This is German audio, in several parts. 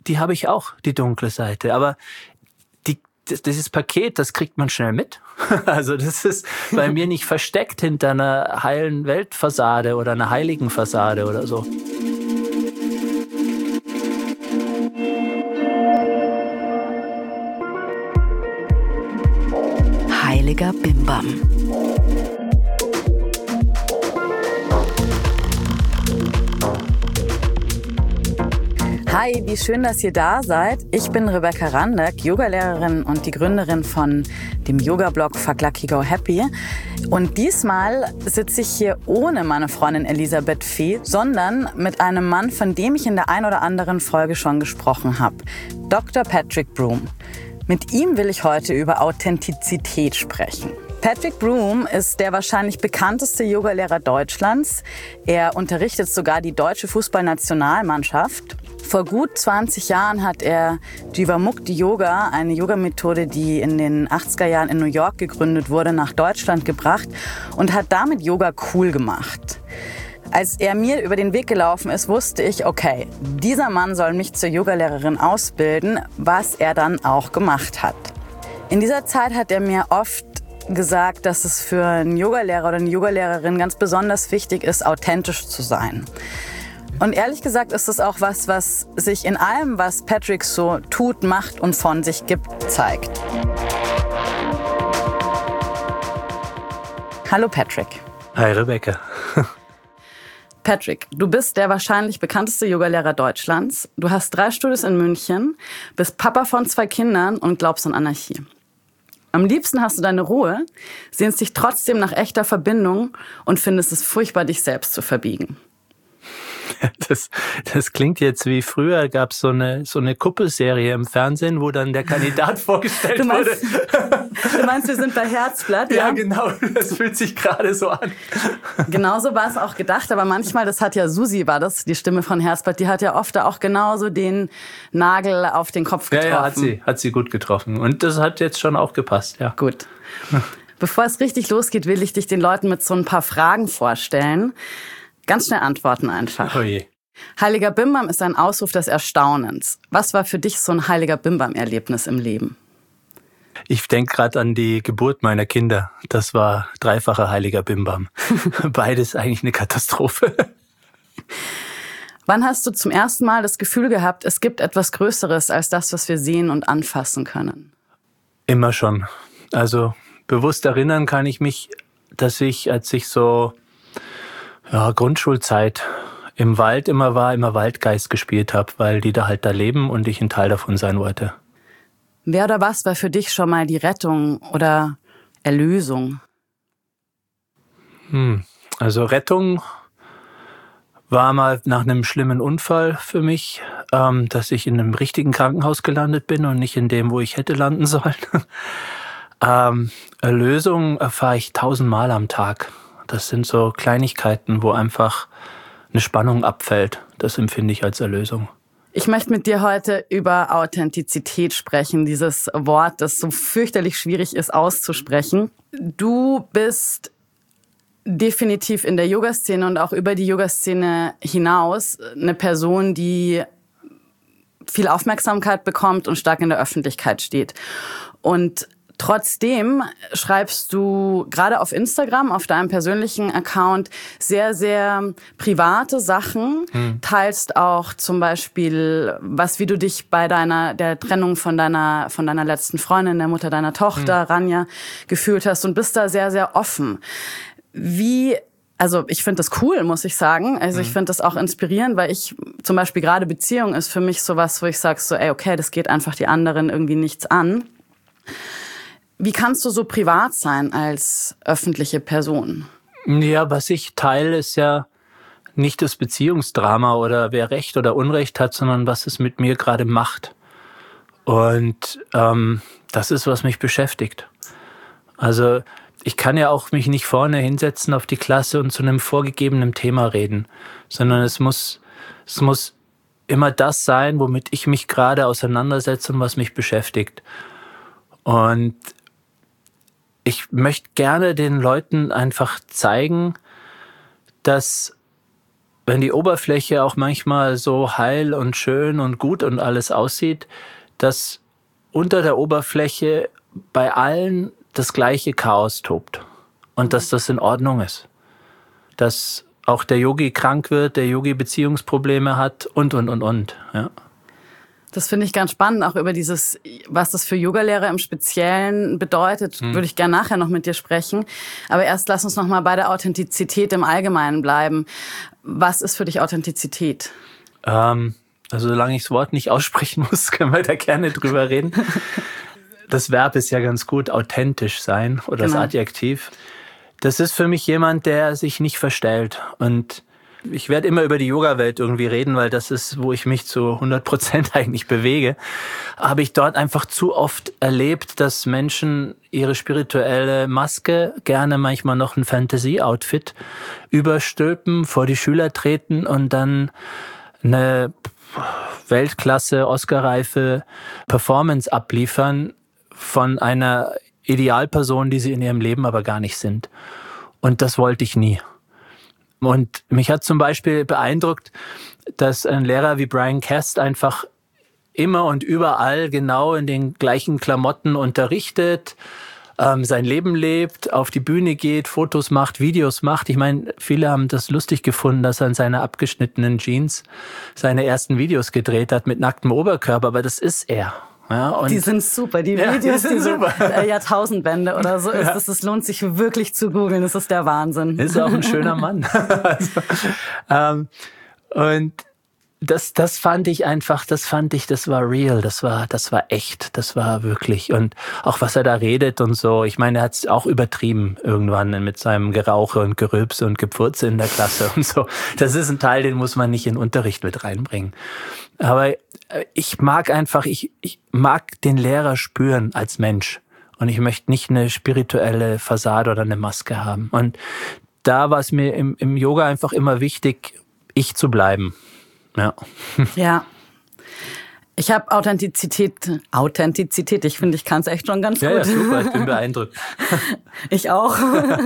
die habe ich auch, die dunkle Seite. Aber dieses Paket, das kriegt man schnell mit. Also das ist bei mir nicht versteckt hinter einer heilen Weltfassade oder einer heiligen Fassade oder so. Heiliger Bimbam. Hi, wie schön, dass ihr da seid. Ich bin Rebecca Randack, Yogalehrerin und die Gründerin von dem Yoga-Blog Fuck Lucky Go Happy. Und diesmal sitze ich hier ohne meine Freundin Elisabeth Fee, sondern mit einem Mann, von dem ich in der ein oder anderen Folge schon gesprochen habe. Dr. Patrick Broom. Mit ihm will ich heute über Authentizität sprechen. Patrick Broom ist der wahrscheinlich bekannteste Yogalehrer Deutschlands. Er unterrichtet sogar die deutsche Fußballnationalmannschaft. Vor gut 20 Jahren hat er Jivamukti Yoga, eine Yogamethode, die in den 80er Jahren in New York gegründet wurde, nach Deutschland gebracht und hat damit Yoga cool gemacht. Als er mir über den Weg gelaufen ist, wusste ich, okay, dieser Mann soll mich zur Yogalehrerin ausbilden, was er dann auch gemacht hat. In dieser Zeit hat er mir oft gesagt, dass es für einen Yogalehrer oder eine Yogalehrerin ganz besonders wichtig ist, authentisch zu sein. Und ehrlich gesagt ist es auch was sich in allem, was Patrick so tut, macht und von sich gibt, zeigt. Hallo Patrick. Hi Rebecca. Patrick, du bist der wahrscheinlich bekannteste Yogalehrer Deutschlands. Du hast 3 Studios in München, bist Papa von 2 Kindern und glaubst an Anarchie. Am liebsten hast du deine Ruhe, sehnst dich trotzdem nach echter Verbindung und findest es furchtbar, dich selbst zu verbiegen. Das klingt jetzt wie früher, gab es so eine Kuppelserie im Fernsehen, wo dann der Kandidat vorgestellt wurde. Du meinst, wir sind bei Herzblatt? Ja, genau, das fühlt sich gerade so an. Genauso war es auch gedacht, aber manchmal, das hat ja Susi, war das, die Stimme von Herzblatt, die hat ja oft auch genauso den Nagel auf den Kopf getroffen. Ja, hat sie gut getroffen. Und das hat jetzt schon auch gepasst, ja. Gut. Bevor es richtig losgeht, will ich dich den Leuten mit so ein paar Fragen vorstellen. Ganz schnell antworten einfach. Oh je. Heiliger Bimbam ist ein Ausruf des Erstaunens. Was war für dich so ein Heiliger Bimbam-Erlebnis im Leben? Ich denke gerade an die Geburt meiner Kinder. Das war 3-facher Heiliger Bimbam. Beides eigentlich eine Katastrophe. Wann hast du zum ersten Mal das Gefühl gehabt, es gibt etwas Größeres als das, was wir sehen und anfassen können? Immer schon. Also bewusst erinnern kann ich mich, dass ich, als ich so Grundschulzeit im Wald immer Waldgeist gespielt habe, weil die da leben und ich ein Teil davon sein wollte. Wer oder was war für dich schon mal die Rettung oder Erlösung? Also Rettung war mal nach einem schlimmen Unfall für mich, dass ich in einem richtigen Krankenhaus gelandet bin und nicht in dem, wo ich hätte landen sollen. Erlösung erfahre ich 1000-mal am Tag. Das sind so Kleinigkeiten, wo einfach eine Spannung abfällt. Das empfinde ich als Erlösung. Ich möchte mit dir heute über Authentizität sprechen, dieses Wort, das so fürchterlich schwierig ist auszusprechen. Du bist definitiv in der Yoga-Szene und auch über die Yoga-Szene hinaus eine Person, die viel Aufmerksamkeit bekommt und stark in der Öffentlichkeit steht. Und trotzdem schreibst du gerade auf Instagram, auf deinem persönlichen Account, sehr, sehr private Sachen. Teilst auch zum Beispiel, wie du dich bei der Trennung von deiner letzten Freundin, der Mutter deiner Tochter, Rania, gefühlt hast und bist da sehr, sehr offen. Also ich finde das cool, muss ich sagen. Also ich finde das auch inspirierend, weil ich zum Beispiel gerade Beziehung ist für mich sowas, wo ich sage so, okay, das geht einfach die anderen irgendwie nichts an. Wie kannst du so privat sein als öffentliche Person? Ja, was ich teile, ist ja nicht das Beziehungsdrama oder wer Recht oder Unrecht hat, sondern was es mit mir gerade macht. Und das ist, was mich beschäftigt. Also ich kann ja auch mich nicht vorne hinsetzen auf die Klasse und zu einem vorgegebenen Thema reden, sondern es muss immer das sein, womit ich mich gerade auseinandersetze und was mich beschäftigt. Und ich möchte gerne den Leuten einfach zeigen, dass wenn die Oberfläche auch manchmal so heil und schön und gut und alles aussieht, dass unter der Oberfläche bei allen das gleiche Chaos tobt und dass das in Ordnung ist. Dass auch der Yogi krank wird, der Yogi Beziehungsprobleme hat und. Ja. Das finde ich ganz spannend, auch über dieses, was das für Yogalehrer im Speziellen bedeutet, würde ich gerne nachher noch mit dir sprechen. Aber erst lass uns noch mal bei der Authentizität im Allgemeinen bleiben. Was ist für dich Authentizität? Also solange ich das Wort nicht aussprechen muss, können wir da gerne drüber reden. Das Verb ist ja ganz gut, authentisch sein oder das Adjektiv. Das ist für mich jemand, der sich nicht verstellt. Und ich werde immer über die Yoga-Welt irgendwie reden, weil das ist, wo ich mich zu 100% eigentlich bewege. Habe ich dort einfach zu oft erlebt, dass Menschen ihre spirituelle Maske, gerne manchmal noch ein Fantasy-Outfit, überstülpen, vor die Schüler treten und dann eine Weltklasse, Oscar-reife Performance abliefern von einer Idealperson, die sie in ihrem Leben aber gar nicht sind. Und das wollte ich nie. Und mich hat zum Beispiel beeindruckt, dass ein Lehrer wie Brian Cast einfach immer und überall genau in den gleichen Klamotten unterrichtet, sein Leben lebt, auf die Bühne geht, Fotos macht, Videos macht. Ich meine, viele haben das lustig gefunden, dass er in seiner abgeschnittenen Jeans seine ersten Videos gedreht hat mit nacktem Oberkörper, aber das ist er. Ja, und die sind super, die Videos, die super. Jahrtausendwende oder so ist. Das lohnt sich wirklich zu googeln, das ist der Wahnsinn. Ist auch ein schöner Mann. Und das fand ich, das war real, das war echt, das war wirklich. Und auch was er da redet und so, ich meine, er hat es auch übertrieben irgendwann mit seinem Gerauche und Gerülpse und Gepfurze in der Klasse und so. Das ist ein Teil, den muss man nicht in Unterricht mit reinbringen. Aber ich mag einfach, ich mag den Lehrer spüren als Mensch. Und ich möchte nicht eine spirituelle Fassade oder eine Maske haben. Und da war es mir im Yoga einfach immer wichtig, ich zu bleiben. Ja. Ja. Ich habe Authentizität, ich finde, ich kann es echt schon ganz gut. Ja, super, ich bin beeindruckt. Ich auch.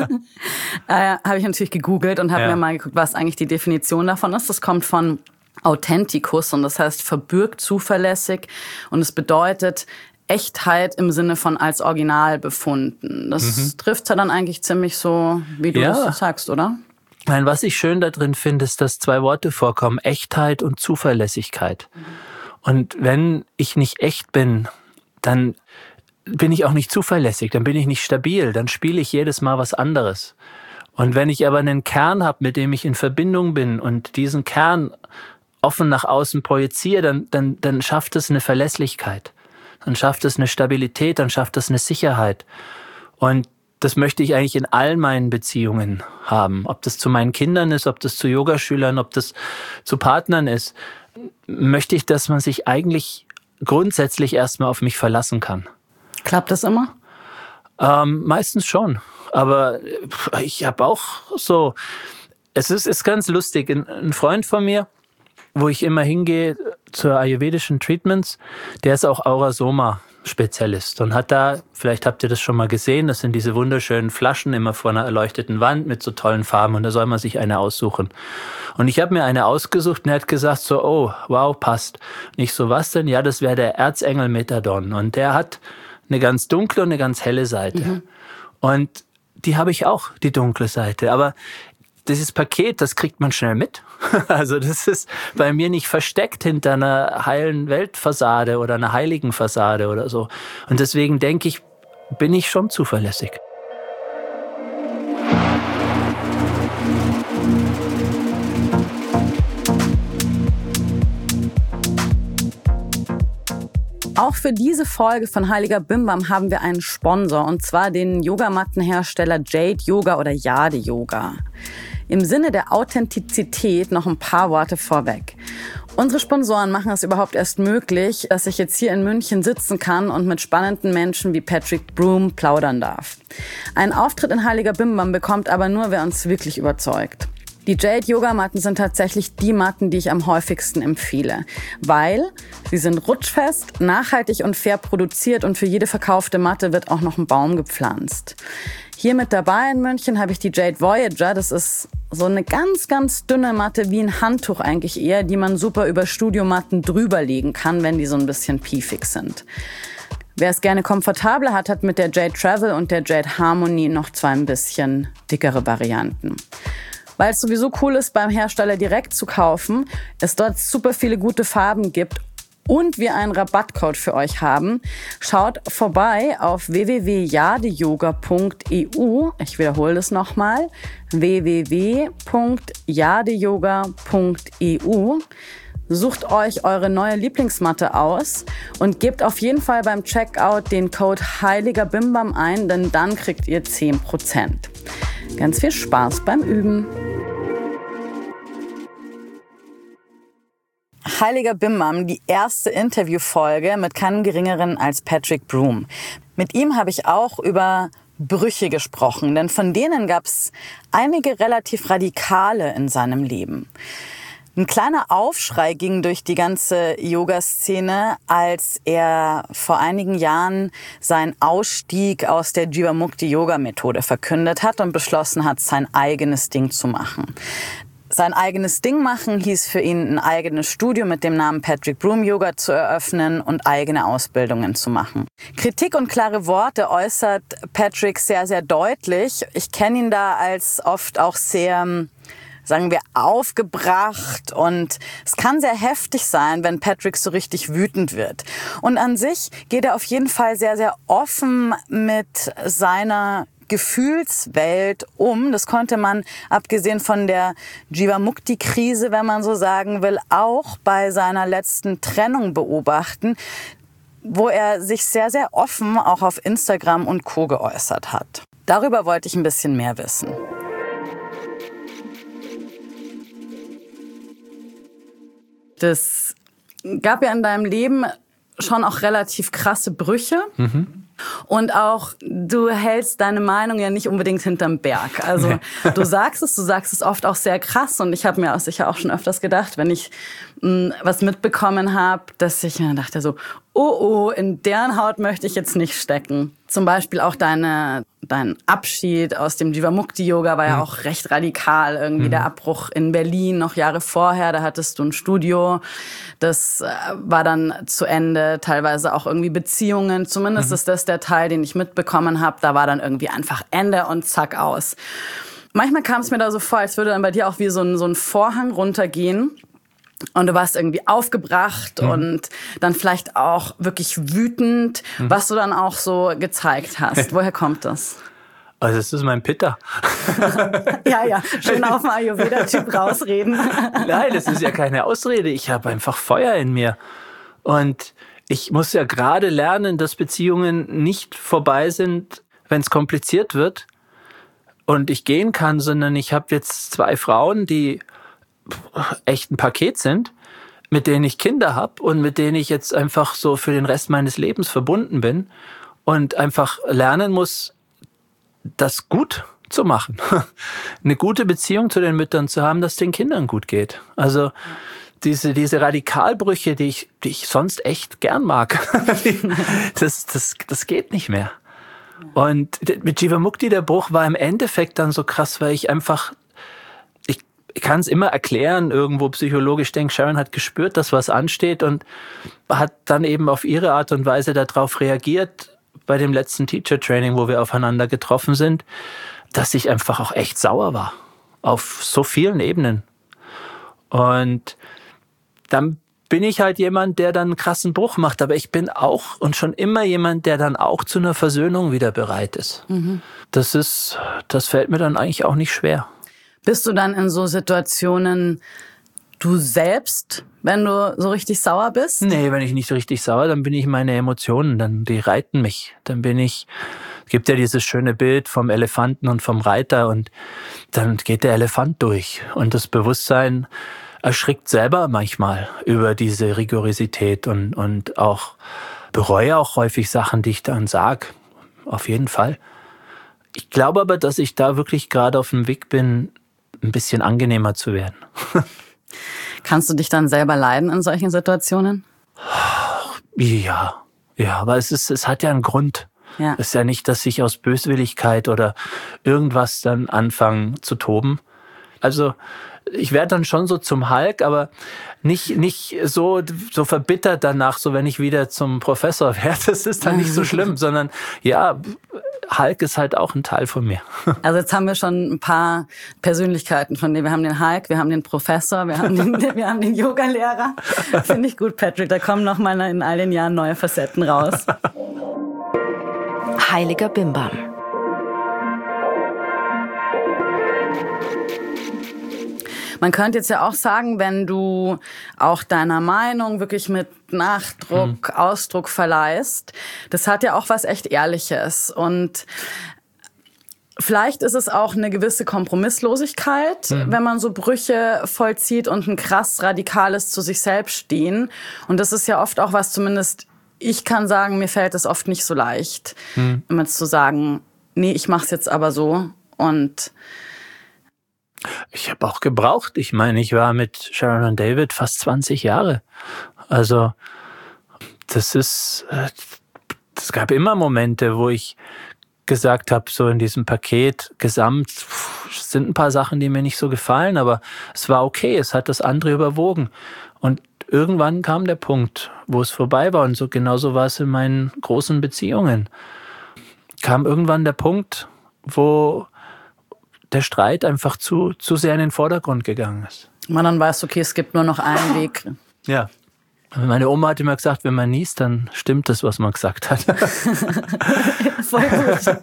Habe ich natürlich gegoogelt und habe mir mal geguckt, was eigentlich die Definition davon ist. Das kommt von Authenticus und das heißt verbürgt, zuverlässig und es bedeutet Echtheit im Sinne von als Original befunden. Das trifft ja dann eigentlich ziemlich so, wie du das sagst, oder? Nein, was ich schön da drin finde, ist, dass 2 Worte vorkommen, Echtheit und Zuverlässigkeit. Und wenn ich nicht echt bin, dann bin ich auch nicht zuverlässig, dann bin ich nicht stabil, dann spiele ich jedes Mal was anderes. Und wenn ich aber einen Kern habe, mit dem ich in Verbindung bin und diesen Kern offen nach außen projiziere, dann schafft es eine Verlässlichkeit. Dann schafft es eine Stabilität, dann schafft es eine Sicherheit. Und das möchte ich eigentlich in all meinen Beziehungen haben. Ob das zu meinen Kindern ist, ob das zu Yogaschülern, ob das zu Partnern ist, möchte ich, dass man sich eigentlich grundsätzlich erstmal auf mich verlassen kann. Klappt das immer? Meistens schon. Aber ich habe auch so, es ist ganz lustig, ein Freund von mir, wo ich immer hingehe zu ayurvedischen Treatments, der ist auch Aurasoma-Spezialist und hat da, vielleicht habt ihr das schon mal gesehen, das sind diese wunderschönen Flaschen immer vor einer erleuchteten Wand mit so tollen Farben und da soll man sich eine aussuchen. Und ich habe mir eine ausgesucht und er hat gesagt so, oh, wow, passt. Und ich so, was denn? Ja, das wäre der Erzengel Methadon und der hat eine ganz dunkle und eine ganz helle Seite. Und die habe ich auch, die dunkle Seite, aber dieses Paket, das kriegt man schnell mit. Also das ist bei mir nicht versteckt hinter einer heilen Weltfassade oder einer heiligen Fassade oder so. Und deswegen denke ich, bin ich schon zuverlässig. Auch für diese Folge von Heiliger Bimbam haben wir einen Sponsor, und zwar den Yogamattenhersteller Jade Yoga oder Jade Yoga. Im Sinne der Authentizität noch ein paar Worte vorweg. Unsere Sponsoren machen es überhaupt erst möglich, dass ich jetzt hier in München sitzen kann und mit spannenden Menschen wie Patrick Broom plaudern darf. Einen Auftritt in Heiliger Bimbam bekommt aber nur, wer uns wirklich überzeugt. Die Jade-Yogamatten sind tatsächlich die Matten, die ich am häufigsten empfehle, weil sie sind rutschfest, nachhaltig und fair produziert und für jede verkaufte Matte wird auch noch ein Baum gepflanzt. Hier mit dabei in München habe ich die Jade Voyager. Das ist so eine ganz, ganz dünne Matte, wie ein Handtuch eigentlich eher, die man super über Studiomatten drüberlegen kann, wenn die so ein bisschen piefig sind. Wer es gerne komfortabler hat, hat mit der Jade Travel und der Jade Harmony noch 2 ein bisschen dickere Varianten. Weil es sowieso cool ist, beim Hersteller direkt zu kaufen, es dort super viele gute Farben gibt und wir einen Rabattcode für euch haben, schaut vorbei auf www.jadeyoga.eu. Ich wiederhole das nochmal. www.jadeyoga.eu. Sucht euch eure neue Lieblingsmatte aus und gebt auf jeden Fall beim Checkout den Code Heiliger Bimbam ein, denn dann kriegt ihr 10%. Ganz viel Spaß beim Üben. Heiliger Bimbam, die erste Interviewfolge mit keinem Geringeren als Patrick Broom. Mit ihm habe ich auch über Brüche gesprochen, denn von denen gab es einige relativ radikale in seinem Leben. Ein kleiner Aufschrei ging durch die ganze Yoga-Szene, als er vor einigen Jahren seinen Ausstieg aus der Jivamukti-Yoga-Methode verkündet hat und beschlossen hat, sein eigenes Ding zu machen. Sein eigenes Ding machen hieß für ihn, ein eigenes Studio mit dem Namen Patrick Broom Yoga zu eröffnen und eigene Ausbildungen zu machen. Kritik und klare Worte äußert Patrick sehr, sehr deutlich. Ich kenne ihn da als oft auch sehr, sagen wir, aufgebracht, und es kann sehr heftig sein, wenn Patrick so richtig wütend wird. Und an sich geht er auf jeden Fall sehr, sehr offen mit seiner Gefühlswelt um. Das konnte man, abgesehen von der Jivamukti-Krise, wenn man so sagen will, auch bei seiner letzten Trennung beobachten, wo er sich sehr, sehr offen auch auf Instagram und Co. geäußert hat. Darüber wollte ich ein bisschen mehr wissen. Das gab ja in deinem Leben schon auch relativ krasse Brüche. Und auch, du hältst deine Meinung ja nicht unbedingt hinterm Berg. Also du sagst es oft auch sehr krass. Und ich habe mir auch sicher auch schon öfters gedacht, wenn ich was mitbekommen habe, dass ich mir dachte so, oh, in deren Haut möchte ich jetzt nicht stecken. Zum Beispiel auch dein Abschied aus dem Jivamukti-Yoga war ja auch recht radikal. Irgendwie der Abbruch in Berlin noch Jahre vorher, da hattest du ein Studio. Das war dann zu Ende, teilweise auch irgendwie Beziehungen. Zumindest ist das der Teil, den ich mitbekommen habe. Da war dann irgendwie einfach Ende und zack, aus. Manchmal kam es mir da so vor, als würde dann bei dir auch wie so ein Vorhang runtergehen. Und du warst irgendwie aufgebracht und dann vielleicht auch wirklich wütend, was du dann auch so gezeigt hast. Woher kommt das? Also das ist mein Pitta. Ja, schön auf den Ayurveda-Typ rausreden. Nein, das ist ja keine Ausrede. Ich habe einfach Feuer in mir. Und ich muss ja gerade lernen, dass Beziehungen nicht vorbei sind, wenn es kompliziert wird und ich gehen kann, sondern ich habe jetzt 2 Frauen, die echt ein Paket sind, mit denen ich Kinder habe und mit denen ich jetzt einfach so für den Rest meines Lebens verbunden bin und einfach lernen muss, das gut zu machen. Eine gute Beziehung zu den Müttern zu haben, dass den Kindern gut geht. Also diese Radikalbrüche, die ich sonst echt gern mag, das geht nicht mehr. Und mit Jivamukti, der Bruch war im Endeffekt dann so krass, weil ich einfach, ich kann es immer erklären, irgendwo psychologisch denke, Sharon hat gespürt, dass was ansteht und hat dann eben auf ihre Art und Weise darauf reagiert bei dem letzten Teacher-Training, wo wir aufeinander getroffen sind, dass ich einfach auch echt sauer war. Auf so vielen Ebenen. Und dann bin ich halt jemand, der dann einen krassen Bruch macht. Aber ich bin auch und schon immer jemand, der dann auch zu einer Versöhnung wieder bereit ist. Das fällt mir dann eigentlich auch nicht schwer. Bist du dann in so Situationen du selbst, wenn du so richtig sauer bist? Nee, wenn ich nicht so richtig sauer, dann bin ich meine Emotionen, die reiten mich. Es gibt ja dieses schöne Bild vom Elefanten und vom Reiter und dann geht der Elefant durch. Und das Bewusstsein erschrickt selber manchmal über diese Rigorosität und auch bereue auch häufig Sachen, die ich dann sage. Auf jeden Fall. Ich glaube aber, dass ich da wirklich gerade auf dem Weg bin, ein bisschen angenehmer zu werden. Kannst du dich dann selber leiden in solchen Situationen? Ja, aber es hat ja einen Grund. Ja. Es ist ja nicht, dass ich aus Böswilligkeit oder irgendwas dann anfange zu toben. Also ich werde dann schon so zum Hulk, aber nicht so verbittert danach, so wenn ich wieder zum Professor werde. Das ist dann nicht so schlimm, sondern ja, Hulk ist halt auch ein Teil von mir. Also jetzt haben wir schon ein paar Persönlichkeiten von denen. Wir haben den Hulk, wir haben den Professor, wir haben den Yogalehrer. Finde ich gut, Patrick. Da kommen noch mal in all den Jahren neue Facetten raus. Heiliger Bimbam. Man könnte jetzt ja auch sagen, wenn du auch deiner Meinung wirklich mit Nachdruck, Ausdruck verleihst, das hat ja auch was echt Ehrliches. Und vielleicht ist es auch eine gewisse Kompromisslosigkeit, wenn man so Brüche vollzieht und ein krass radikales zu sich selbst stehen. Und das ist ja oft auch was, zumindest ich kann sagen, mir fällt es oft nicht so leicht, immer zu sagen, nee, ich mach's jetzt aber so. Und ich habe auch gebraucht. Ich meine, ich war mit Sharon und David fast 20 Jahre. Also es gab immer Momente, wo ich gesagt habe, so in diesem Paket gesamt sind ein paar Sachen, die mir nicht so gefallen, aber es war okay, es hat das andere überwogen. Und irgendwann kam der Punkt, wo es vorbei war. Und so genauso war es in meinen großen Beziehungen. Kam irgendwann der Punkt, wo der Streit einfach zu sehr in den Vordergrund gegangen ist. man dann weiß, okay, es gibt nur noch einen Weg. Ja. Meine Oma hat immer gesagt, wenn man niest, dann stimmt das, was man gesagt hat. Voll gut.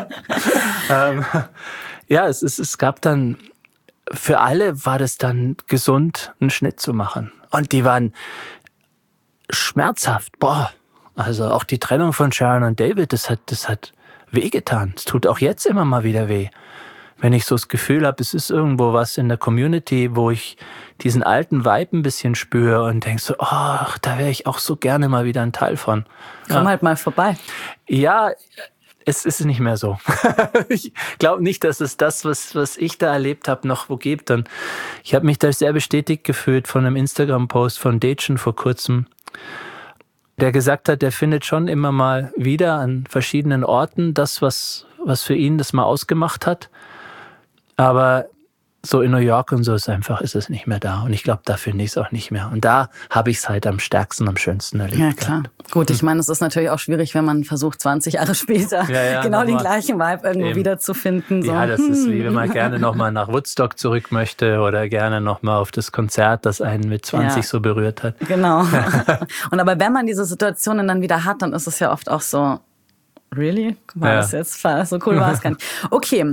Ja, es gab dann, für alle war das dann gesund, einen Schnitt zu machen. Und die waren schmerzhaft. Boah, also auch die Trennung von Sharon und David, das hat wehgetan. Es tut auch jetzt immer mal wieder weh. Wenn ich so das Gefühl habe, es ist irgendwo was in der Community, wo ich diesen alten Vibe ein bisschen spüre und denke so, ach, da wäre ich auch so gerne mal wieder ein Teil von. Komm halt mal vorbei. Ja, es ist nicht mehr so. Ich glaube nicht, dass es das, was ich da erlebt habe, noch wo gibt. Und ich habe mich da sehr bestätigt gefühlt von einem Instagram-Post von Dejan vor kurzem, der gesagt hat, der findet schon immer mal wieder an verschiedenen Orten das, was für ihn das mal ausgemacht hat. Aber so in New York und so ist es nicht mehr da. Und ich glaube, da finde ich es auch nicht mehr. Und da habe ich es halt am stärksten, am schönsten erlebt. Ja, klar. Gut, ich meine, es ist natürlich auch schwierig, wenn man versucht, 20 Jahre später genau den gleichen Vibe irgendwo wiederzufinden. So. Ja, das ist wie wenn man gerne nochmal nach Woodstock zurück möchte oder gerne nochmal auf das Konzert, das einen mit 20 so berührt hat. Genau. Und aber wenn man diese Situationen dann wieder hat, dann ist es ja oft auch so, really? War das jetzt? So cool war es gar nicht. Okay.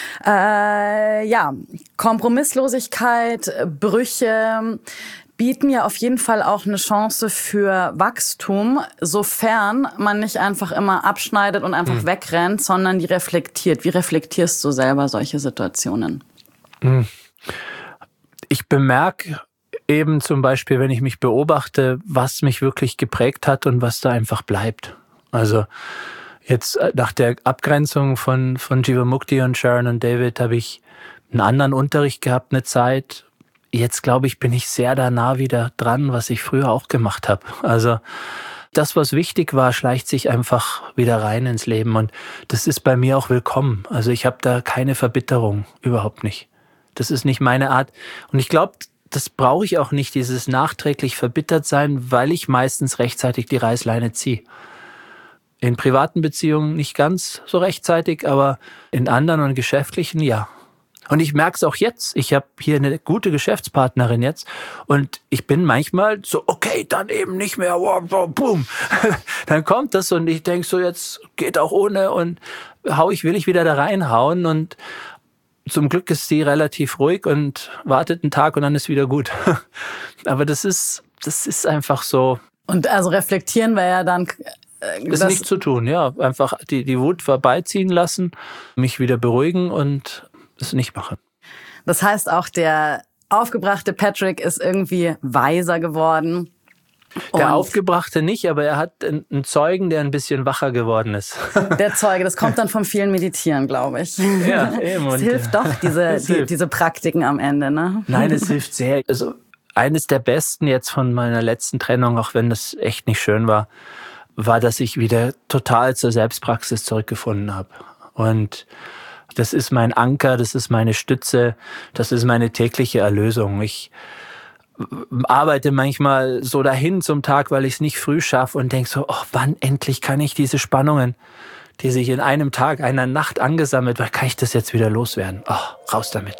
Kompromisslosigkeit, Brüche bieten ja auf jeden Fall auch eine Chance für Wachstum, sofern man nicht einfach immer abschneidet und einfach wegrennt, sondern die reflektiert. Wie reflektierst du selber solche Situationen? Ich bemerke eben zum Beispiel, wenn ich mich beobachte, was mich wirklich geprägt hat und was da einfach bleibt. Also jetzt nach der Abgrenzung von Jivamukti und Sharon und David habe ich einen anderen Unterricht gehabt, eine Zeit. Jetzt, glaube ich, bin ich sehr da nah wieder dran, was ich früher auch gemacht habe. Also das, was wichtig war, schleicht sich einfach wieder rein ins Leben. Und das ist bei mir auch willkommen. Also ich habe da keine Verbitterung, überhaupt nicht. Das ist nicht meine Art. Und ich glaube, das brauche ich auch nicht, dieses nachträglich verbittert sein, weil ich meistens rechtzeitig die Reißleine ziehe. In privaten Beziehungen nicht ganz so rechtzeitig, aber in anderen und geschäftlichen ja. Und ich merke es auch jetzt. Ich habe hier eine gute Geschäftspartnerin jetzt und ich bin manchmal so, okay, dann eben nicht mehr, boom. Dann kommt das und ich denke so, jetzt geht auch ohne und will ich wieder da reinhauen und zum Glück ist sie relativ ruhig und wartet einen Tag und dann ist wieder gut. Aber das ist einfach so. Und also reflektieren wäre ja dann... Ist nichts zu tun, ja. Einfach die Wut vorbeiziehen lassen, mich wieder beruhigen und es nicht machen. Das heißt, auch der aufgebrachte Patrick ist irgendwie weiser geworden. Der Aufgebrachte nicht, aber er hat einen Zeugen, der ein bisschen wacher geworden ist. Der Zeuge, das kommt dann vom vielen Meditieren, glaube ich. Ja, eben. Es hilft doch, diese Praktiken am Ende, ne? Nein, es hilft sehr. Also eines der besten jetzt von meiner letzten Trennung, auch wenn das echt nicht schön war war, dass ich wieder total zur Selbstpraxis zurückgefunden habe. Und das ist mein Anker, das ist meine Stütze, das ist meine tägliche Erlösung. Ich arbeite manchmal so dahin zum Tag, weil ich es nicht früh schaffe und denke so, wann endlich kann ich diese Spannungen, die sich in einem Tag, einer Nacht angesammelt, wann kann ich das jetzt wieder loswerden? Raus damit.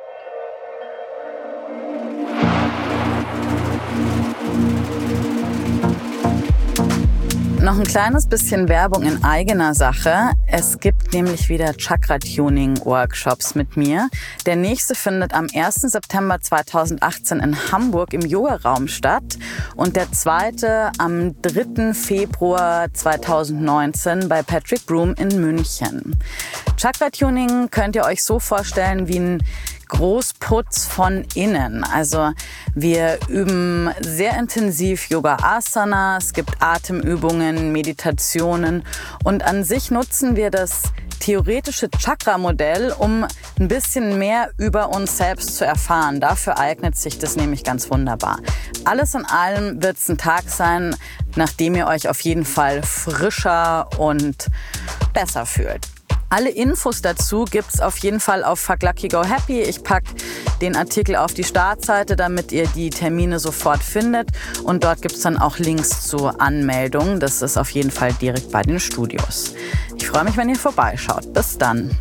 Noch ein kleines bisschen Werbung in eigener Sache. Es gibt nämlich wieder Chakra-Tuning-Workshops mit mir. Der nächste findet am 1. September 2018 in Hamburg im Yoga-Raum statt und der zweite am 3. Februar 2019 bei Patrick Broom in München. Chakra-Tuning könnt ihr euch so vorstellen wie ein Großputz von innen. Also wir üben sehr intensiv Yoga-Asana, es gibt Atemübungen, Meditationen und an sich nutzen wir das theoretische Chakra-Modell, um ein bisschen mehr über uns selbst zu erfahren. Dafür eignet sich das nämlich ganz wunderbar. Alles in allem wird es ein Tag sein, nachdem ihr euch auf jeden Fall frischer und besser fühlt. Alle Infos dazu gibt's auf jeden Fall auf Fuck Lucky Go Happy. Ich pack den Artikel auf die Startseite, damit ihr die Termine sofort findet. Und dort gibt's dann auch Links zur Anmeldung. Das ist auf jeden Fall direkt bei den Studios. Ich freue mich, wenn ihr vorbeischaut. Bis dann.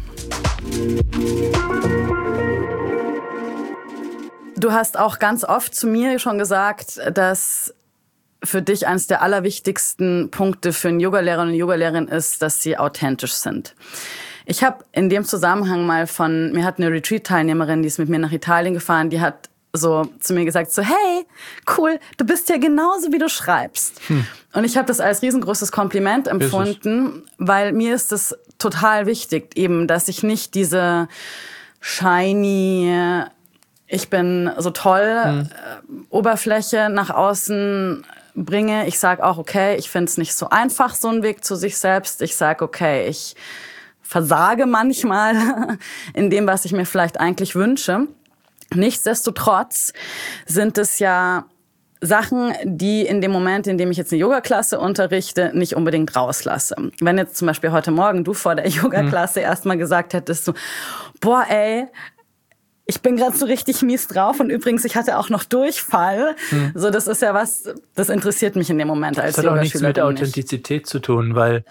Du hast auch ganz oft zu mir schon gesagt, dass für dich eines der allerwichtigsten Punkte für einen Yogalehrer und eine Yogalehrerin ist, dass sie authentisch sind. Ich habe in dem Zusammenhang mir hat eine Retreat-Teilnehmerin, die ist mit mir nach Italien gefahren, die hat so zu mir gesagt, so, hey, cool, du bist ja genauso, wie du schreibst. Und ich habe das als riesengroßes Kompliment empfunden, weil mir ist das total wichtig, eben, dass ich nicht diese shiny, ich bin so toll, Oberfläche nach außen bringe. Ich sage auch, okay, ich finde es nicht so einfach, so ein Weg zu sich selbst. Ich sage, okay, ich versage manchmal in dem, was ich mir vielleicht eigentlich wünsche. Nichtsdestotrotz sind es ja Sachen, die in dem Moment, in dem ich jetzt eine Yogaklasse unterrichte, nicht unbedingt rauslasse. Wenn jetzt zum Beispiel heute Morgen du vor der Yogaklasse erstmal gesagt hättest, so, boah, ey, ich bin gerade so richtig mies drauf und übrigens, ich hatte auch noch Durchfall. So, das ist ja was, das interessiert mich in dem Moment als Yogaschülerin. Das hat auch nichts mit Authentizität zu tun, weil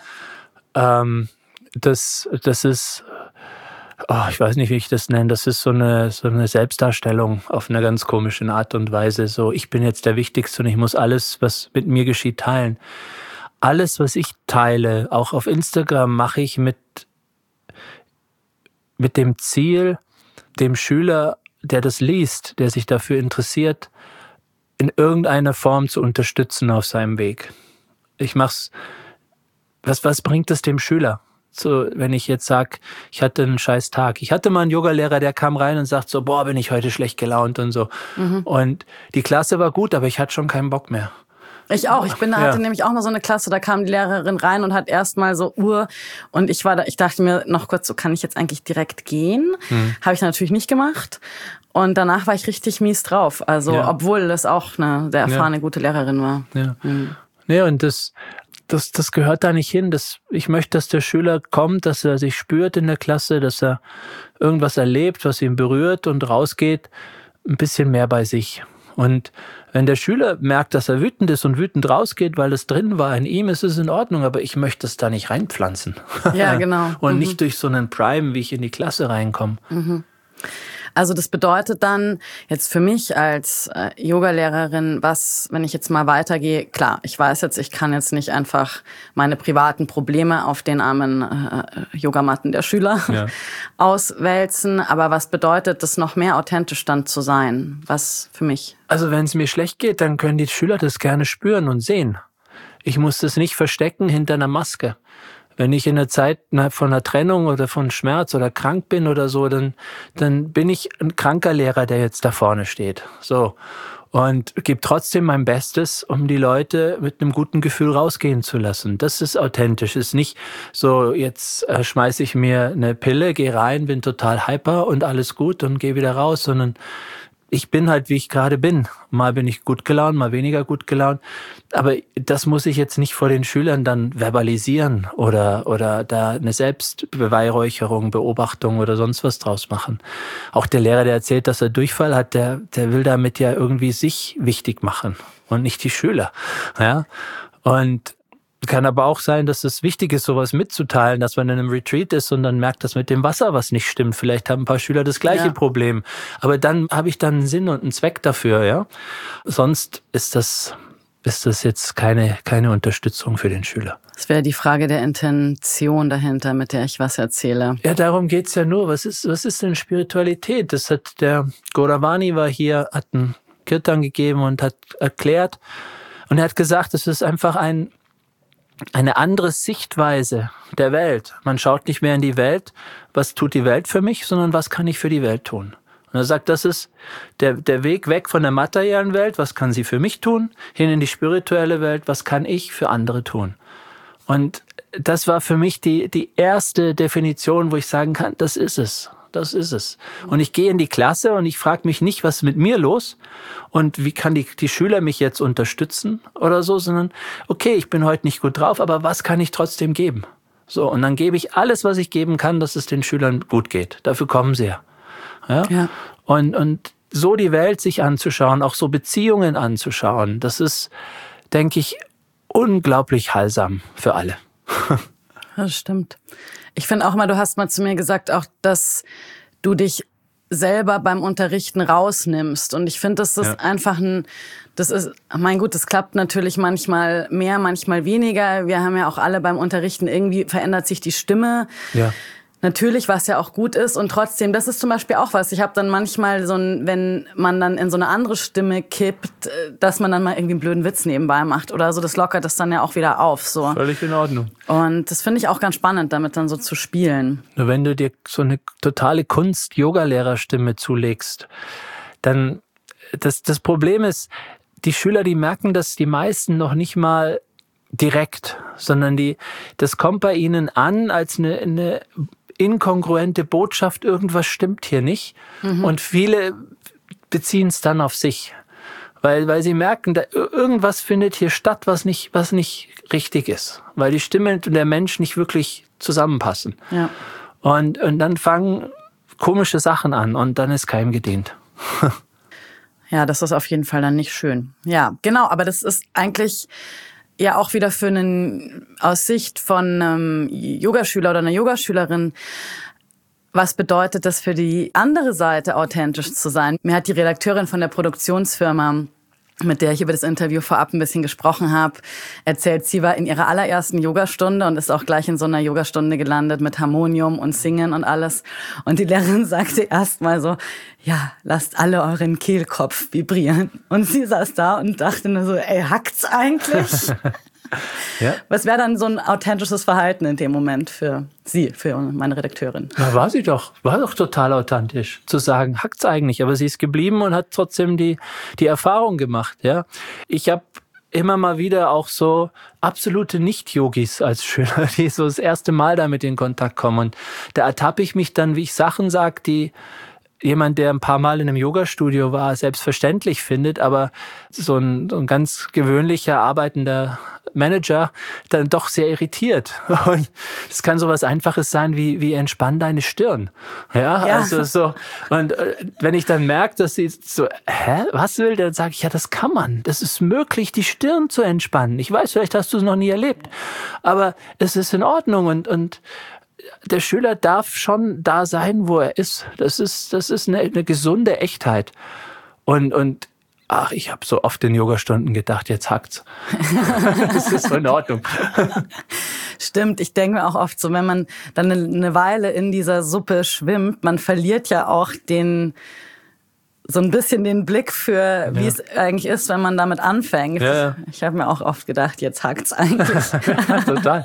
das ist, ich weiß nicht, wie ich das nenne, das ist so eine Selbstdarstellung auf eine ganz komische Art und Weise. So, ich bin jetzt der Wichtigste und ich muss alles, was mit mir geschieht, teilen. Alles, was ich teile, auch auf Instagram, mache ich mit dem Ziel, dem Schüler, der das liest, der sich dafür interessiert, in irgendeiner Form zu unterstützen auf seinem Weg. Ich mach's. Was bringt es dem Schüler? So, wenn ich jetzt sage, ich hatte einen scheiß Tag. Ich hatte mal einen Yogalehrer, der kam rein und sagt so, boah, bin ich heute schlecht gelaunt und so. Und die Klasse war gut, aber ich hatte schon keinen Bock mehr. Ich auch. Hatte nämlich auch mal so eine Klasse, da kam die Lehrerin rein und hat erst mal so und ich dachte mir noch kurz, so kann ich jetzt eigentlich direkt gehen? Habe ich natürlich nicht gemacht. Und danach war ich richtig mies drauf. Also, obwohl das auch eine sehr erfahrene, gute Lehrerin war. Ja, ja, und das gehört da nicht hin. Ich möchte, dass der Schüler kommt, dass er sich spürt in der Klasse, dass er irgendwas erlebt, was ihn berührt und rausgeht, ein bisschen mehr bei sich. Und wenn der Schüler merkt, dass er wütend ist und wütend rausgeht, weil es drin war in ihm, ist es in Ordnung, aber ich möchte es da nicht reinpflanzen. Ja, genau. Und nicht durch so einen Prime, wie ich in die Klasse reinkomme. Also das bedeutet dann jetzt für mich als Yogalehrerin, wenn ich jetzt mal weitergehe, klar, ich weiß jetzt, ich kann jetzt nicht einfach meine privaten Probleme auf den armen Yogamatten der Schüler auswälzen, aber was bedeutet das noch mehr authentisch dann zu sein? Was für mich? Also wenn es mir schlecht geht, dann können die Schüler das gerne spüren und sehen. Ich muss das nicht verstecken hinter einer Maske. Wenn ich in der Zeit von einer Trennung oder von Schmerz oder krank bin oder so, dann bin ich ein kranker Lehrer, der jetzt da vorne steht. So. Und gebe trotzdem mein Bestes, um die Leute mit einem guten Gefühl rausgehen zu lassen. Das ist authentisch. Ist nicht so, jetzt schmeiße ich mir eine Pille, gehe rein, bin total hyper und alles gut und gehe wieder raus, sondern ich bin halt, wie ich gerade bin. Mal bin ich gut gelaunt, mal weniger gut gelaunt. Aber das muss ich jetzt nicht vor den Schülern dann verbalisieren oder da eine Selbstbeweihräucherung, Beobachtung oder sonst was draus machen. Auch der Lehrer, der erzählt, dass er Durchfall hat, der will damit ja irgendwie sich wichtig machen und nicht die Schüler. Ja? Und kann aber auch sein, dass es wichtig ist, sowas mitzuteilen, dass man in einem Retreat ist und dann merkt, dass mit dem Wasser was nicht stimmt. Vielleicht haben ein paar Schüler das gleiche Problem. Aber dann habe ich dann einen Sinn und einen Zweck dafür. Ja? Sonst ist das jetzt keine Unterstützung für den Schüler. Das wäre die Frage der Intention dahinter, mit der ich was erzähle. Ja, darum geht's ja nur. Was ist denn Spiritualität? Das hat der Gauravani war hier, hat einen Kirtan gegeben und hat erklärt. Und er hat gesagt, es ist einfach eine andere Sichtweise der Welt. Man schaut nicht mehr in die Welt, was tut die Welt für mich, sondern was kann ich für die Welt tun. Und er sagt, das ist der Weg weg von der materiellen Welt, was kann sie für mich tun, hin in die spirituelle Welt, was kann ich für andere tun. Und das war für mich die erste Definition, wo ich sagen kann, das ist es. Das ist es. Und ich gehe in die Klasse und ich frage mich nicht, was ist mit mir los und wie kann die Schüler mich jetzt unterstützen oder so, sondern okay, ich bin heute nicht gut drauf, aber was kann ich trotzdem geben? So, und dann gebe ich alles, was ich geben kann, dass es den Schülern gut geht. Dafür kommen sie ja. Ja. Und so die Welt sich anzuschauen, auch so Beziehungen anzuschauen, das ist, denke ich, unglaublich heilsam für alle. Das stimmt. Ich finde auch mal, du hast mal zu mir gesagt, auch, dass du dich selber beim Unterrichten rausnimmst. Und ich finde, das ist einfach das klappt natürlich manchmal mehr, manchmal weniger. Wir haben ja auch alle beim Unterrichten, irgendwie verändert sich die Stimme. Ja. Natürlich, was ja auch gut ist und trotzdem, das ist zum Beispiel auch was. Ich habe dann manchmal wenn man dann in so eine andere Stimme kippt, dass man dann mal irgendwie einen blöden Witz nebenbei macht oder so, das lockert das dann ja auch wieder auf. So. Völlig in Ordnung. Und das finde ich auch ganz spannend, damit dann so zu spielen. Nur wenn du dir so eine totale Kunst-Yoga-Lehrerstimme zulegst, dann, das Problem ist, die Schüler, die merken das, die meisten noch nicht mal direkt, sondern das kommt bei ihnen an als eine inkongruente Botschaft, irgendwas stimmt hier nicht. Mhm. Und viele beziehen es dann auf sich, weil sie merken, da irgendwas findet hier statt, was nicht richtig ist, weil die Stimme und der Mensch nicht wirklich zusammenpassen. Ja. Und dann fangen komische Sachen an und dann ist keinem gedient. Ja, das ist auf jeden Fall dann nicht schön. Ja, genau, aber das ist eigentlich ja auch wieder aus Sicht von einem Yogaschüler oder einer Yogaschülerin, was bedeutet das für die andere Seite, authentisch zu sein? Mir hat die Redakteurin von der Produktionsfirma, mit der ich über das Interview vorab ein bisschen gesprochen habe, erzählt, sie war in ihrer allerersten Yogastunde und ist auch gleich in so einer Yogastunde gelandet mit Harmonium und Singen und alles. Und die Lehrerin sagte erst mal so, ja, lasst alle euren Kehlkopf vibrieren. Und sie saß da und dachte nur so, ey, hackt's eigentlich? Ja. Was wäre dann so ein authentisches Verhalten in dem Moment für Sie, für meine Redakteurin? Na, war doch total authentisch, zu sagen, hackt's eigentlich, aber sie ist geblieben und hat trotzdem die Erfahrung gemacht, ja. Ich habe immer mal wieder auch so absolute Nicht-Yogis als Schüler, die so das erste Mal damit in Kontakt kommen und da ertappe ich mich dann, wie ich Sachen sage, die jemand, der ein paar Mal in einem Yogastudio war, selbstverständlich findet, aber so ein ganz gewöhnlicher, arbeitender Manager dann doch sehr irritiert. Und es kann so was Einfaches sein wie entspann deine Stirn. Ja. Also so. Und wenn ich dann merke, dass sie so, was will, dann sage ich, ja, das kann man. Das ist möglich, die Stirn zu entspannen. Ich weiß, vielleicht hast du es noch nie erlebt, aber es ist in Ordnung und der Schüler darf schon da sein, wo er ist. Das ist eine gesunde Echtheit. Und ich habe so oft in Yogastunden gedacht, jetzt hackt's. Das ist so in Ordnung. Stimmt, ich denke mir auch oft so, wenn man dann eine Weile in dieser Suppe schwimmt, man verliert ja auch so ein bisschen den Blick für, wie es eigentlich ist, wenn man damit anfängt. Ja. Ich habe mir auch oft gedacht, jetzt hackt's eigentlich. Total.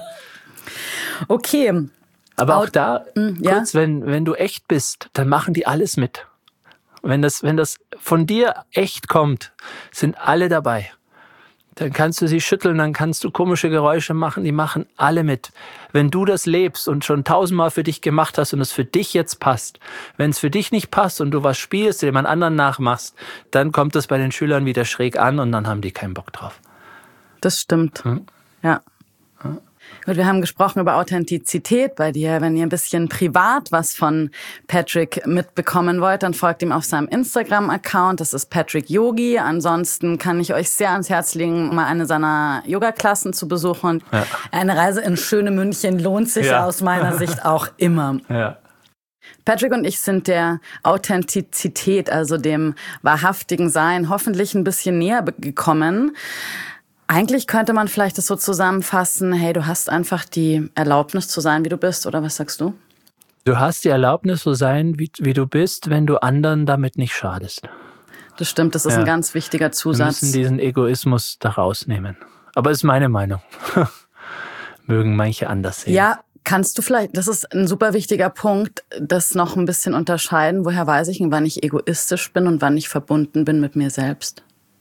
Okay. Aber auch da, kurz, wenn du echt bist, dann machen die alles mit. Wenn das von dir echt kommt, sind alle dabei. Dann kannst du sie schütteln, dann kannst du komische Geräusche machen, die machen alle mit. Wenn du das lebst und schon 1000-mal für dich gemacht hast und es für dich jetzt passt, wenn es für dich nicht passt und du was spielst, den jemand anderen nachmachst, dann kommt das bei den Schülern wieder schräg an und dann haben die keinen Bock drauf. Das stimmt, ja. Gut, wir haben gesprochen über Authentizität bei dir. Wenn ihr ein bisschen privat was von Patrick mitbekommen wollt, dann folgt ihm auf seinem Instagram-Account. Das ist Patrick Yogi. Ansonsten kann ich euch sehr ans Herz legen, mal eine seiner Yoga-Klassen zu besuchen. Ja. Eine Reise in schöne München lohnt sich aus meiner Sicht auch immer. Ja. Patrick und ich sind der Authentizität, also dem wahrhaftigen Sein, hoffentlich ein bisschen näher gekommen. Eigentlich könnte man vielleicht das so zusammenfassen, hey, du hast einfach die Erlaubnis zu sein, wie du bist, oder was sagst du? Du hast die Erlaubnis zu sein, wie du bist, wenn du anderen damit nicht schadest. Das stimmt, das ist ein ganz wichtiger Zusatz. Wir müssen diesen Egoismus da rausnehmen. Aber das ist meine Meinung. Mögen manche anders sehen. Ja, kannst du vielleicht, das ist ein super wichtiger Punkt, das noch ein bisschen unterscheiden. Woher weiß ich, wann ich egoistisch bin und wann ich verbunden bin mit mir selbst?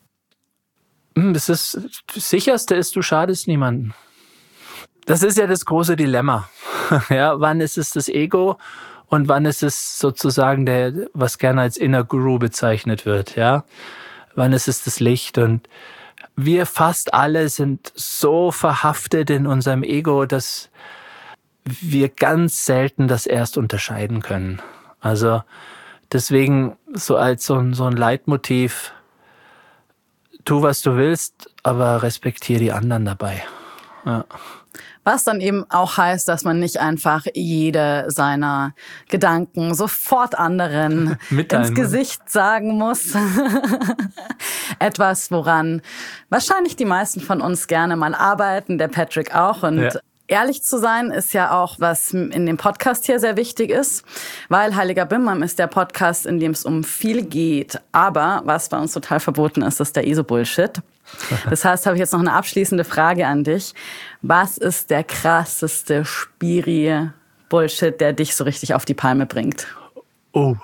Das Sicherste ist, du schadest niemandem. Das ist ja das große Dilemma. Ja, wann ist es das Ego und wann ist es sozusagen was gerne als Inner Guru bezeichnet wird, ja? Wann ist es das Licht? Und wir fast alle sind so verhaftet in unserem Ego, dass wir ganz selten das erst unterscheiden können. Also deswegen so als so ein Leitmotiv: Tu, was du willst, aber respektiere die anderen dabei. Ja. Was dann eben auch heißt, dass man nicht einfach jede seiner Gedanken sofort anderen ins Gesicht sagen muss. Etwas, woran wahrscheinlich die meisten von uns gerne mal arbeiten, der Patrick auch. Und ehrlich zu sein ist ja auch, was in dem Podcast hier sehr wichtig ist, weil Heiliger Bimbam ist der Podcast, in dem es um viel geht. Aber was bei uns total verboten ist, ist der ISO-Bullshit. Das heißt, habe ich jetzt noch eine abschließende Frage an dich. Was ist der krasseste Spiri-Bullshit, der dich so richtig auf die Palme bringt? Oh.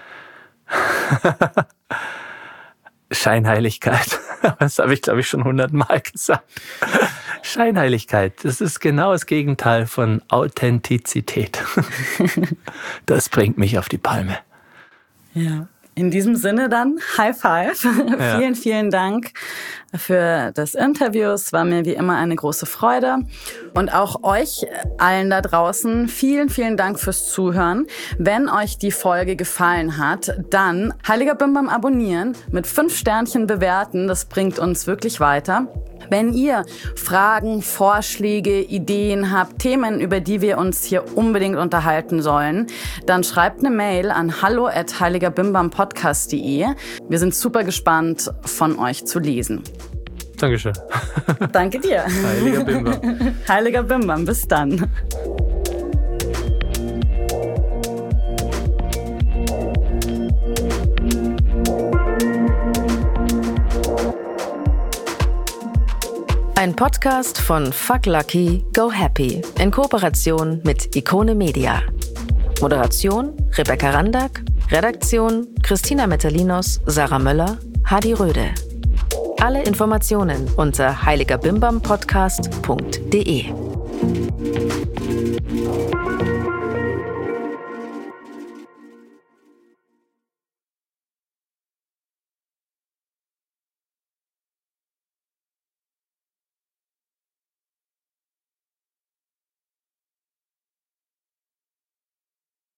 Scheinheiligkeit. Das habe ich, glaube ich, schon 100-mal gesagt. Scheinheiligkeit, das ist genau das Gegenteil von Authentizität. Das bringt mich auf die Palme. Ja. In diesem Sinne dann, High Five. Ja. Vielen, vielen Dank für das Interview. Es war mir wie immer eine große Freude. Und auch euch allen da draußen, vielen, vielen Dank fürs Zuhören. Wenn euch die Folge gefallen hat, dann Heiliger Bimbam abonnieren, mit 5 Sternchen bewerten. Das bringt uns wirklich weiter. Wenn ihr Fragen, Vorschläge, Ideen habt, Themen, über die wir uns hier unbedingt unterhalten sollen, dann schreibt eine Mail an hallo@heiligerbimbampodcast.de. Wir sind super gespannt, von euch zu lesen. Dankeschön. Danke dir. Heiliger Bimbam. Heiliger Bimbam, bis dann. Ein Podcast von Fuck Lucky, Go Happy in Kooperation mit Ikone Media. Moderation Rebecca Randack, Redaktion Christina Metalinos, Sarah Möller, Hadi Röde. Alle Informationen unter heiligerbimbampodcast.de.